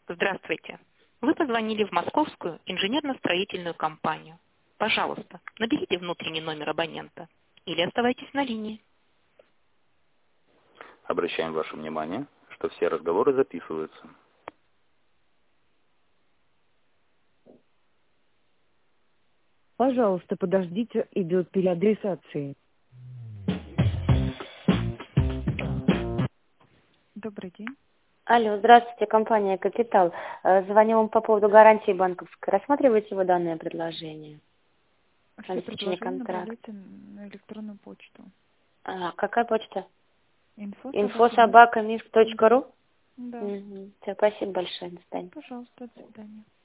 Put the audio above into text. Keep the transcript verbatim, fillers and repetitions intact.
Здравствуйте. Вы позвонили в Московскую инженерно-строительную компанию. Пожалуйста, наберите внутренний номер абонента или оставайтесь на линии. Обращаем ваше внимание, что все разговоры записываются. Пожалуйста, подождите, идет переадресация. Добрый день. Алло, здравствуйте, компания «Капитал». Э, Звоню вам по поводу гарантии банковской. Рассматриваете вы данное предложение? Все Обеспечение предложения контракта. удалите на электронную почту. А, какая почта? Инфо инфо собака собака минск точка ру. Да. Угу. Все, спасибо большое. До свидания. Пожалуйста, до свидания.